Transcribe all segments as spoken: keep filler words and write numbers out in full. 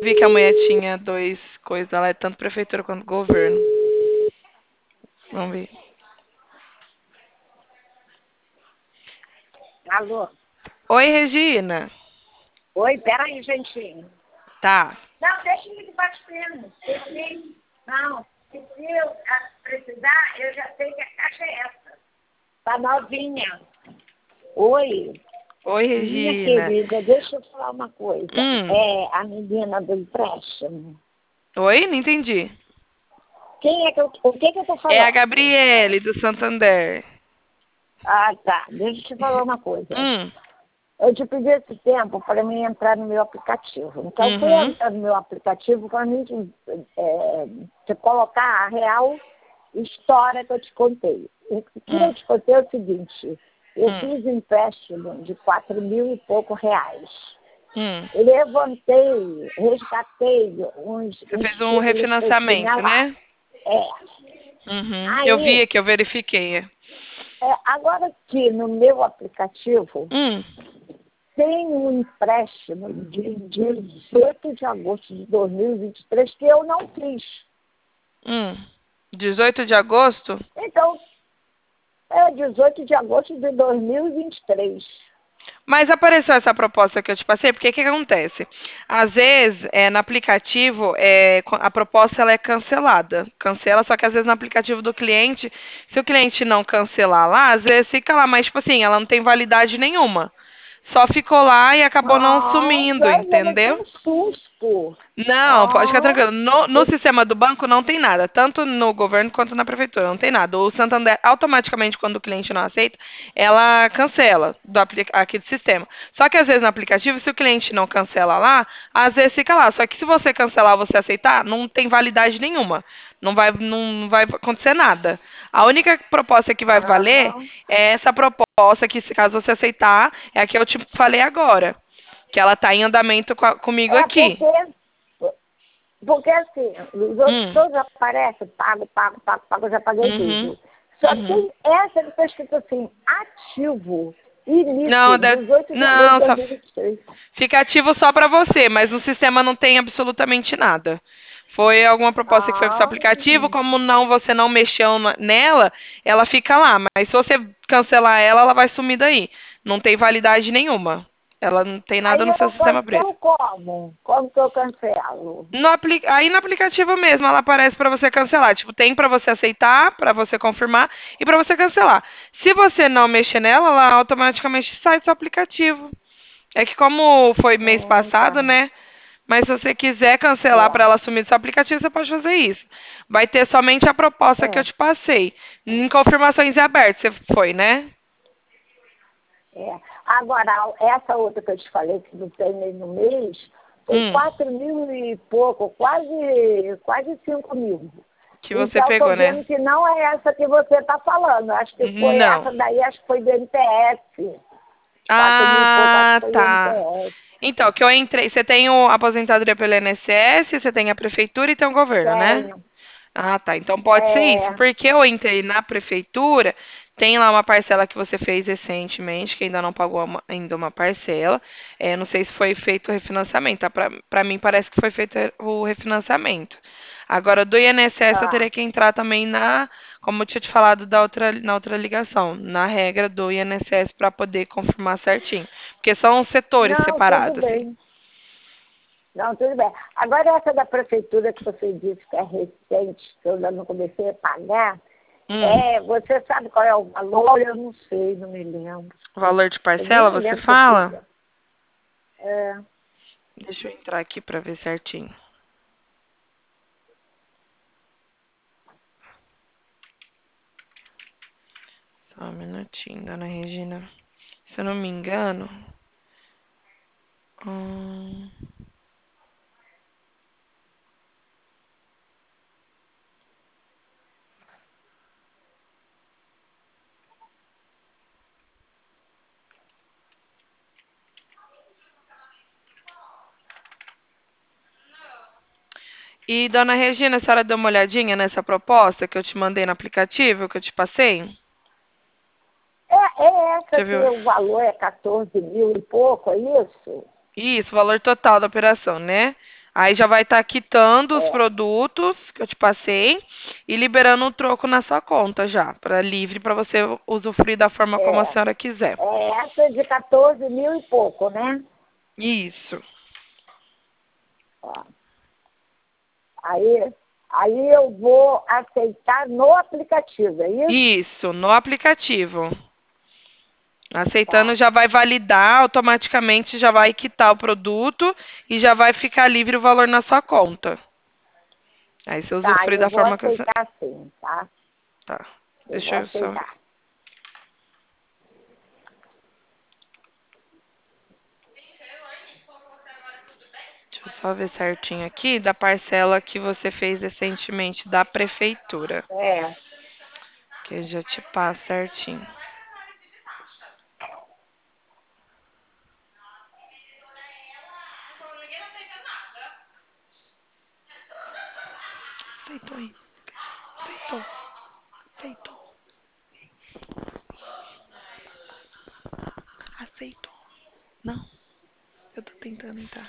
vi que a mulher tinha dois coisas. Ela é tanto prefeitura quanto governo. Vamos ver. Alô? Oi, Regina. Oi, peraí, gentinho. Tá. Não, deixa ele batendo. Se- Não, se eu ah, precisar, eu já sei que a caixa é essa. Tá novinha. Oi, Oi, minha Regina. querida, deixa eu falar uma coisa. Hum. É a menina do empréstimo. Oi? Não entendi. Quem é que eu, o que que eu tô É a falando? Gabriele, do Santander. Ah, tá. Deixa eu te falar uma coisa. Hum. Eu te pedi esse tempo para mim entrar no meu aplicativo. Então, fui Uhum. entrar no meu aplicativo para mim é, te colocar a real história que eu te contei. O que Hum. eu te contei é o seguinte: eu Hum. fiz um empréstimo de quatro mil e pouco reais. Hum. Levantei, resgatei uns, Você uns fez um títulos que eu tinha refinanciamento, lá. né? É. Uhum. Eu vi Aí, aqui, eu verifiquei. é, agora que no meu aplicativo Hum. tem um empréstimo de dezoito de agosto de dois mil e vinte e três que eu não fiz. Hum. dezoito de agosto? Então, é dezoito de agosto de dois mil e vinte e três. Mas apareceu essa proposta que eu te passei, porque o que que acontece? Às vezes, é, no aplicativo, é, co- a proposta ela é cancelada. Cancela, só que às vezes no aplicativo do cliente, se o cliente não cancelar lá, às vezes fica lá, mas tipo assim, ela não tem validade nenhuma. Só ficou lá e acabou não Ah, sumindo, Deus, eu levei entendeu? um susto. Não, pode ficar Ah, tranquilo. No, no sistema do banco não tem nada, tanto no governo quanto na prefeitura, não tem nada. O Santander, automaticamente, quando o cliente não aceita, ela cancela do apli- aqui do sistema. Só que às vezes no aplicativo, se o cliente não cancela lá, às vezes fica lá. Só que se você cancelar, você aceitar, não tem validade nenhuma. Não vai, não vai acontecer nada. A única proposta que vai valer ah, é essa proposta que, se caso você aceitar, é a que eu te falei agora, que ela está em andamento co- comigo é aqui. porque, porque assim, os outros Hum. todos aparecem, pago, pago, pago, pago, eu já paguei Uhum. tudo. Só Uhum. tem essa que está escrito assim, ativo, Não, início, deve... dezoito de agosto de não, só dois mil e vinte e três. fica ativo só para você, mas no sistema não tem absolutamente nada. Foi alguma proposta que foi para o seu Ah, aplicativo, como não você não mexeu na- nela, ela fica lá. Mas se você cancelar ela, ela vai sumir daí. Não tem validade nenhuma. Ela não tem nada aí no seu eu sistema preto. cancelo como? Como que eu cancelo? No apli... Aí no aplicativo mesmo, ela aparece para você cancelar. Tipo, tem para você aceitar, para você confirmar e para você cancelar. Se você não mexer nela, ela automaticamente sai do seu aplicativo. É que como foi mês Ah, passado, tá. né? Mas se você quiser cancelar para É, ela sumir do seu aplicativo, você pode fazer isso. Vai ter somente a proposta que eu é, te passei. Em confirmações em aberto, você foi, né? é. Agora, essa outra que eu te falei, que não tem nem no mês, foi Hum, quatro mil e pouco, quase, quase cinco mil. que você Então, estou pegou, né? vendo que não é essa que você está falando. Acho que foi Não. essa daí, acho que foi do N P S. Quatro mil e pouco, acho que Ah, foi do tá. N P S. Então, que eu entrei. Você tem o aposentadoria pelo I N S S, você tem a prefeitura e tem o governo, né? Tenho. Ah, tá. Então pode ser isso. É, Porque eu entrei na prefeitura, tem lá uma parcela que você fez recentemente, que ainda não pagou uma- ainda uma parcela. É, não sei se foi feito o refinanciamento, tá? Pra, pra mim parece que foi feito o refinanciamento. Agora, do I N S S eu tá. teria que entrar também na, como eu tinha te falado da outra, na outra ligação, na regra do I N S S para poder confirmar certinho. Porque são setores Não, tudo separados, assim. bem. Não, tudo bem. Agora, essa da prefeitura que você disse que é recente, que eu ainda não comecei a pagar, Hum, é, você sabe qual é o valor? Eu não sei, não me lembro. valor de Eu nem parcela, me você lembro se eu fiz. fala? É, Deixa eu entrar aqui para ver certinho. Só um minutinho, dona Regina. Se eu não me engano. hum, E, dona Regina, a senhora deu uma olhadinha nessa proposta que eu te mandei no aplicativo, que eu te passei? é, é essa Já que viu? o valor é quatorze mil e pouco, é isso? Isso, valor total da operação, né? Aí já vai estar quitando os É, produtos que eu te passei e liberando o troco na sua conta já, para livre para você usufruir da forma como a é. senhora quiser. É essa de quatorze mil e pouco, né? Isso. Ó. Aí, aí eu vou aceitar no aplicativo, é isso? Isso, no aplicativo. Aceitando Tá, já vai validar automaticamente, já vai quitar o produto e já vai ficar livre o valor na sua conta. Aí você tá, usufrui eu da vou forma que você. aceitar sim, tá? Tá. Eu vou Deixa eu só. aceitar. Deixa eu só ver certinho aqui da parcela que você fez recentemente da prefeitura. É, Que eu já te passo certinho. Aceitou aí. Aceitou. Aceitou. Aceitou. Não. Eu tô tentando entrar.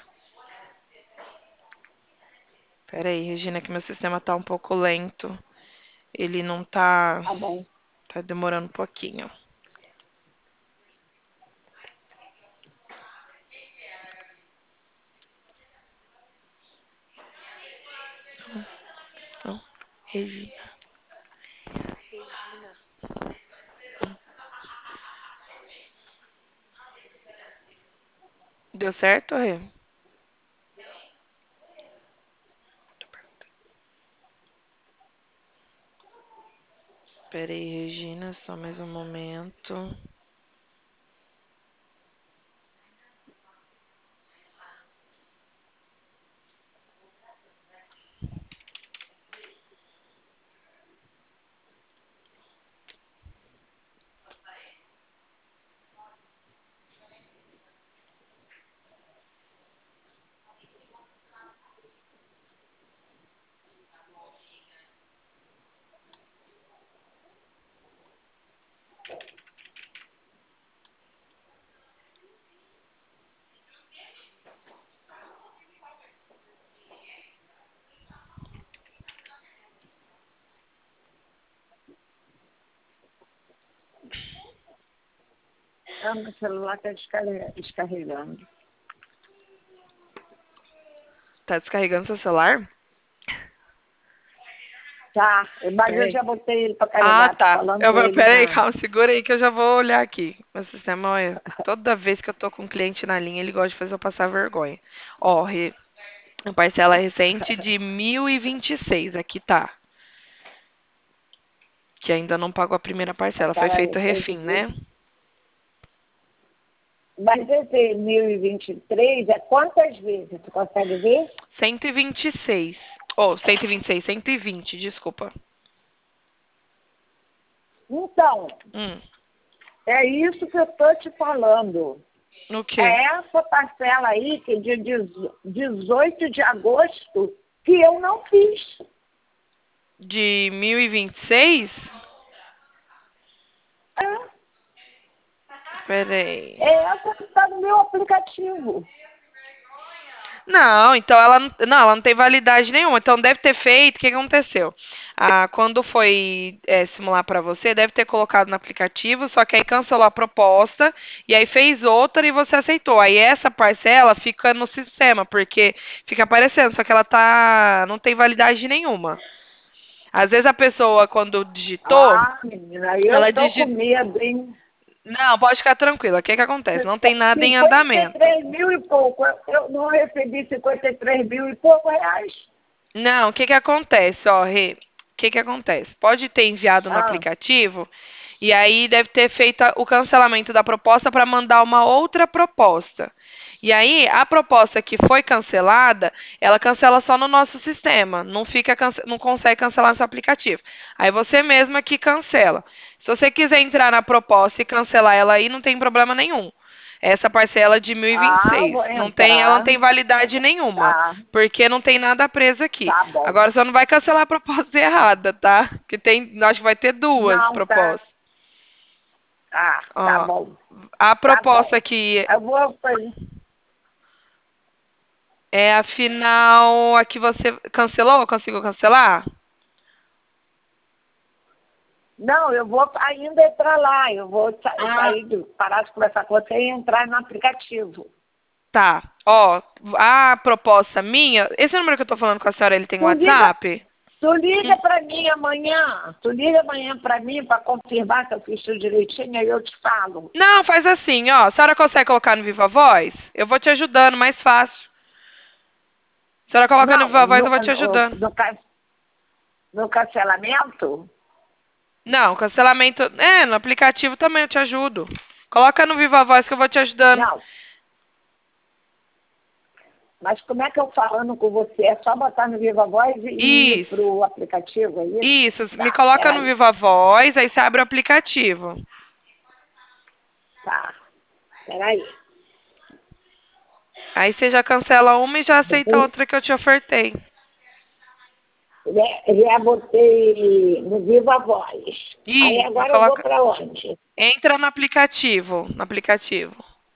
Pera aí, Regina, que meu sistema tá um pouco lento. Ele não tá. tá bom. Tá demorando um pouquinho. Não. Regina. Deu certo, Rê? Pera aí, Regina, só mais um momento. Ah, meu celular está descarregando. Tá descarregando seu celular? Tá, mas Pera eu aí. já botei ele para Ah, carregar. Tô tá. falando Eu, com vou- ele pera aí, na... calma, segura aí que eu já vou olhar aqui. Meu sistema, olha, toda vez que eu tô com um cliente na linha, ele gosta de fazer eu passar vergonha. Ó, re, a parcela recente de mil e vinte e seis, aqui tá. Que ainda não pagou a primeira parcela. Foi Aquela feito receita refim, de... né? Mas esse mil e vinte e três é quantas vezes? Tu consegue ver? cento e vinte e seis. Ou, cento e vinte e seis, cento e vinte, desculpa. Então, Hum, é isso que eu tô te falando. no quê? É essa parcela aí, que de dezoito de agosto, que eu não fiz. De mil e vinte e seis? É, Pera aí. é essa que está no meu aplicativo. Não, então ela não, não, ela não tem validade nenhuma. Então deve ter feito. O que que aconteceu? Ah, quando foi é, simular para você, deve ter colocado no aplicativo, só que aí cancelou a proposta e aí fez outra e você aceitou. Aí essa parcela fica no sistema, porque fica aparecendo, só que ela tá, não tem validade nenhuma. Às vezes a pessoa, quando digitou, Ah, menina, eu ela tô com digita. medo, hein? Não, pode ficar tranquila. O que que acontece? Não tem nada em cinquenta e andamento. três mil e pouco. Eu, eu não recebi cinquenta e três mil e pouco reais. Não, o que que acontece, ó, Rê? O que que acontece? Pode ter enviado no Ah, aplicativo e aí deve ter feito a- o cancelamento da proposta para mandar uma outra proposta. E aí, a proposta que foi cancelada, ela cancela só no nosso sistema, não fica cance- não consegue cancelar no seu aplicativo. Aí você mesma que cancela. Se você quiser entrar na proposta e cancelar ela aí, não tem problema nenhum. Essa parcela de mil e vinte e ah, seis, vou não tem, ela não entrar. tem validade nenhuma. Tá, Porque não tem nada preso aqui. tá bom. Agora você não vai cancelar a proposta errada, tá? Que tem, acho que vai ter duas Não, tá. propostas. Ah, tá Ó, bom. a Tá bom. proposta que Eu vou fazer. É a final a que você cancelou? Conseguiu cancelar? Não, eu vou ainda entrar lá. Eu vou sa Ah, sair, de, parar de conversar com você e entrar no aplicativo. tá. Ó, a proposta minha. Esse número que eu tô falando com a senhora, ele tem Tu liga, WhatsApp? tu liga Hum. para mim amanhã. Tu liga amanhã para mim para confirmar que eu fiz tudo direitinho, aí eu te falo. Não, faz assim, ó. A senhora consegue colocar no Viva Voz? Eu vou te ajudando, mais fácil. A senhora coloca no Não, Viva Voz, no, eu vou te no, ajudando. no, ca- no cancelamento? Não, cancelamento. É, no aplicativo também eu te ajudo. Coloca no Viva Voz que eu vou te ajudando. Não. Mas como é que eu falando com você? É só botar no Viva Voz e ir Isso, para o aplicativo, é isso? isso. Me Tá, coloca no peraí. Viva Voz, aí você abre o aplicativo. Tá, peraí. Aí você já cancela uma e já aceita a outra que eu te ofertei. Já, já botei no Viva Voz. Aí Isso, agora eu vou coloca. para onde? Entra no aplicativo. No aplicativo.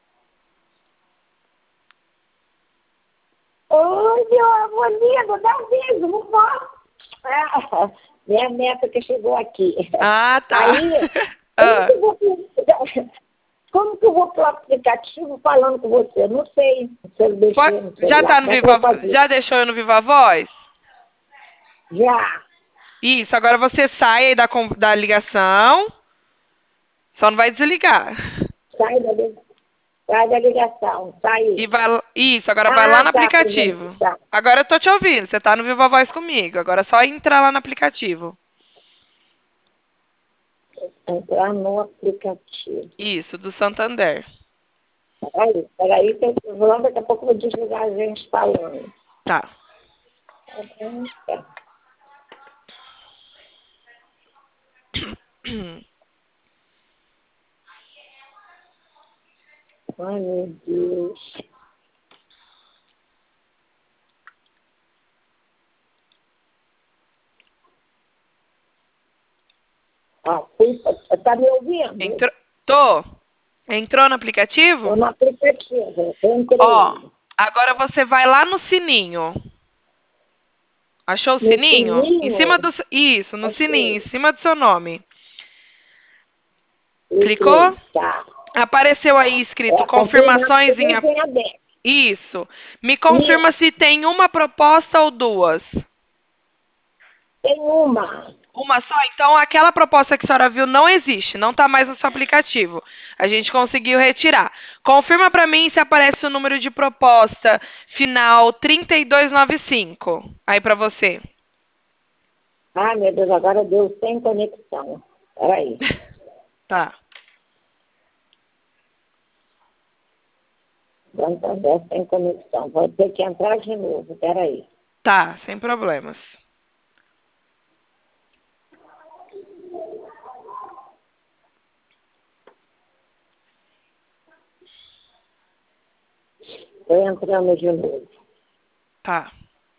Oi, meu amor lindo, dá um beijo, vovó. Ah, minha neta que chegou aqui. Ah, tá. Aí, como Ah, que eu vou, como que eu vou pro aplicativo falando com você? Não sei se eu pode- deixei no já celular. tá no Como é que eu Viva. vou fazer? Já deixou eu no Viva Voz? Já. Isso, agora você sai aí da, con- da ligação. Só não vai desligar. Sai da, li- sai da ligação. E Sai. vai, isso, agora vai lá Ah, no tá, por exemplo. aplicativo. Tá. Agora eu tô te ouvindo, você tá no Viva Voz comigo. Agora é só entrar lá no aplicativo. Entrar no aplicativo. Isso, do Santander. Peraí, peraí, que eu vou, daqui a pouco eu vou desligar a gente falando. Tá. Ai, meu Deus. Ah, fui- tá me ouvindo? Entrou. Tô. Entrou no Estou aplicativo? no aplicativo. Entrei. Ó, agora você vai lá no sininho. Achou o No sininho? Em cima sininho, do. Isso, no sininho, em achei. cima do seu nome. Clicou? Entrei, tá. Apareceu aí É escrito a confirmação confirmações em. ap- em aberto. Isso. Me confirma Isso, se tem uma proposta ou duas. tem uma. Uma só? Então aquela proposta que a senhora viu não existe, não está mais no seu aplicativo. A gente conseguiu retirar. Confirma para mim se aparece o número de proposta final trinta e dois noventa e cinco. Aí para você. Ai, meu Deus, agora deu sem conexão. Peraí. Tá. Santander sem conexão. Vou ter que entrar de novo. Peraí. Tá, sem problemas. Estou entrando de novo. Tá.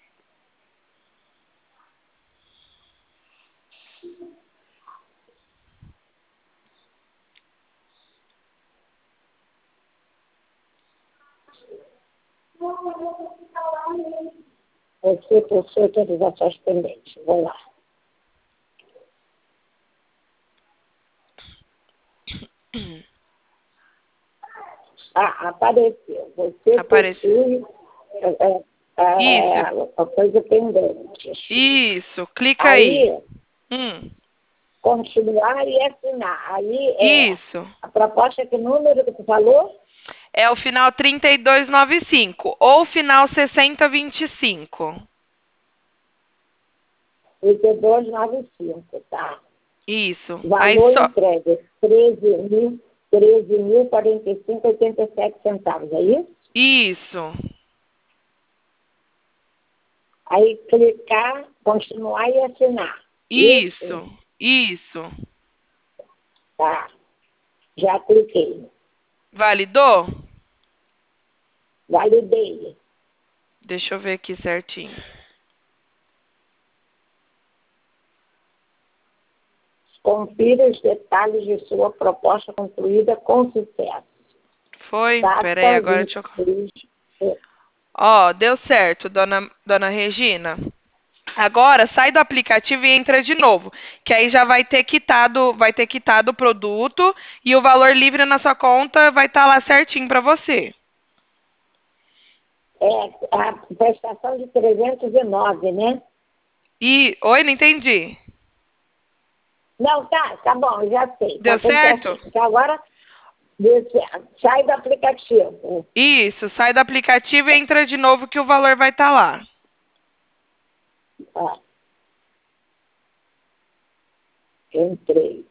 Você possui autorizações pendentes. Vou lá. Ah, apareceu. Você Aparece. possui é, é, Isso. é, a coisa pendente. Isso. Clica aí. Aí, Hum. continuar e assinar. Aí, é, Isso. a proposta, que número que tu falou? É o final trinta e dois noventa e cinco ou o final sessenta vinte e cinco. trinta e dois noventa e cinco, tá. Isso. Aí Valor só. entregue, treze mil, treze mil, quarenta e cinco, oitenta e sete centavos, é isso? Isso. Aí, clicar, continuar e assinar. Isso. Isso. Tá. Já cliquei. Validou? Validei. Deixa eu ver aqui certinho. Confira os detalhes de sua proposta concluída com sucesso. Foi? Data Peraí, agora vinte deixa eu. e três. Ó, deu certo, dona, dona Regina. Agora sai do aplicativo e entra de novo, que aí já vai ter quitado, vai ter quitado o produto e o valor livre na sua conta vai estar lá certinho para você. É a prestação de trezentos e nove, né? E, oi, não entendi. Não, tá, tá bom, já sei. Deu Tá tudo certo? certinho. Então agora deu certo. Sai do aplicativo. Isso, sai do aplicativo e entra de novo que o valor vai estar lá. Ó, entrei.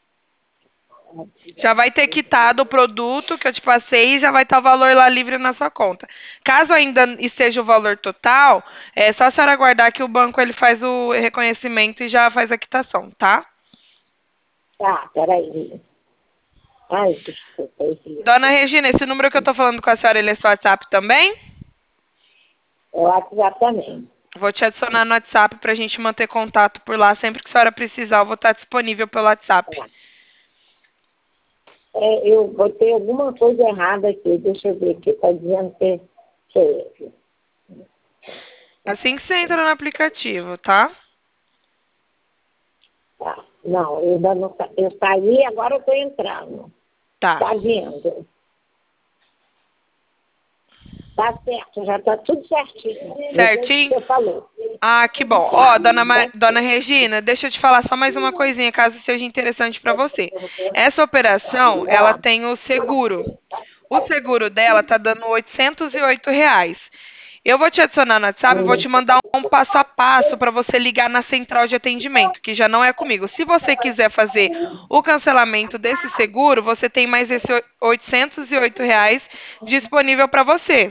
Já vai ter quitado o produto que eu te passei e já vai estar o valor lá livre na sua conta. Caso ainda esteja o valor total, é só a senhora aguardar que o banco ele faz o reconhecimento e já faz a quitação, tá? Tá, peraí. Ai, desculpa. Esse- Dona Regina, esse número que eu tô falando com a senhora, ele é seu WhatsApp também? É o WhatsApp também. Vou te adicionar no WhatsApp pra gente manter contato por lá. Sempre que a senhora precisar, eu vou estar disponível pelo WhatsApp. Tá. É, eu botei alguma coisa errada aqui. Deixa eu ver aqui. Está dizendo que que- Assim que você entra no aplicativo, tá? tá. Não, eu ainda não sa- eu saí, agora eu estou entrando. Tá. Está vindo. Tá certo, já está tudo certinho. Do jeito que Certinho? você falou. Ah, que bom. Ó, dona, Ma- dona Regina, deixa eu te falar só mais uma coisinha, caso seja interessante para você. Essa operação, ela Ah, tem o seguro. O seguro dela tá dando oitocentos e oito reais. Eu vou te adicionar no WhatsApp e vou hum, te mandar um passo a passo para você ligar na central de atendimento, que já não é comigo. Se você quiser fazer o cancelamento desse seguro, você tem mais esse oitocentos e oito reais disponível para você.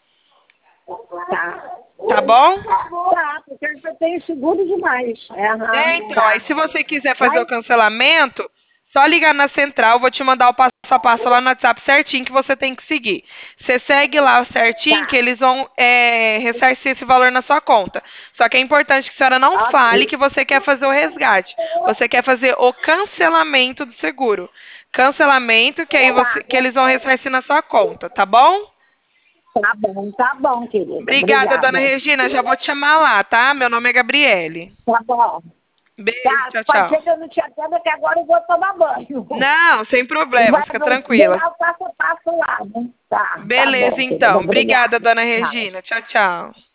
tá. Tá bom? Tá, porque eu já tenho seguro demais. É, É, aham, então, aí tá. se você quiser fazer o Mas, cancelamento, só ligar na central, vou te mandar o passo a passo lá no WhatsApp certinho que você tem que seguir. Você segue lá certinho que tá. eles vão é, ressarcir esse valor na sua conta. Só que é importante que a senhora não fale Ok. que você quer fazer o resgate. Você quer fazer o cancelamento do seguro. Cancelamento que aí você, Tá. que eles vão ressarcir na sua conta, tá bom? Tá bom, tá bom, querida. Obrigada, dona Obrigada. Regina. Já vou te chamar lá, tá? Meu nome é Gabriele. Tá bom. Beijo, Tá, tchau, pode tchau. ser que eu não te atenda, que agora eu vou tomar banho. Não, sem E problema, vai fica ver tranquila. lá o passo a passo lá, né? Tá, tá Beleza, bom, querida. então. Obrigada, Obrigada. dona Tchau. Regina. Tchau, tchau.